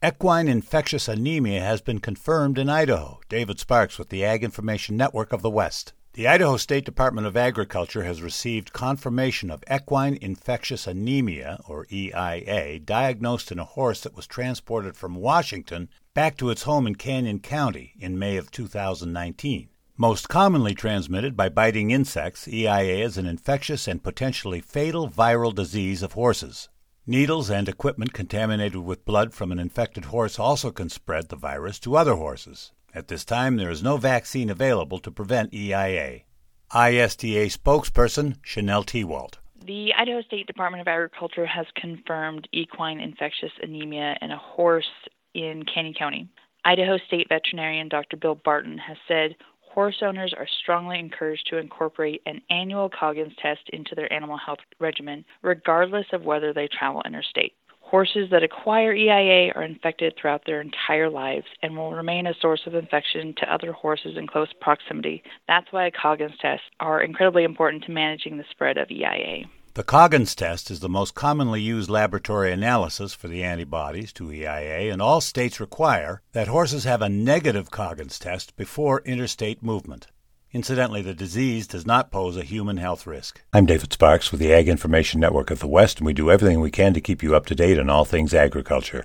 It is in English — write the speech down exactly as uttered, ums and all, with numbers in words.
Equine infectious anemia has been confirmed in Idaho. David Sparks with the Ag Information Network of the West. The Idaho State Department of Agriculture has received confirmation of equine infectious anemia, or E I A, diagnosed in a horse that was transported from Washington back to its home in Canyon County in May of two thousand nineteen. Most commonly transmitted by biting insects, E I A is an infectious and potentially fatal viral disease of horses. Needles and equipment contaminated with blood from an infected horse also can spread the virus to other horses. At this time, there is no vaccine available to prevent E I A. I S D A spokesperson Chanel Tewalt. The Idaho State Department of Agriculture has confirmed equine infectious anemia in a horse in Canyon County. Idaho State veterinarian Doctor Bill Barton has said horse owners are strongly encouraged to incorporate an annual Coggins test into their animal health regimen, regardless of whether they travel interstate. Horses that acquire E I A are infected throughout their entire lives and will remain a source of infection to other horses in close proximity. That's why Coggins tests are incredibly important to managing the spread of E I A. The Coggins test is the most commonly used laboratory analysis for the antibodies to E I A, and all states require that horses have a negative Coggins test before interstate movement. Incidentally, the disease does not pose a human health risk. I'm David Sparks with the Ag Information Network of the West, and we do everything we can to keep you up to date on all things agriculture.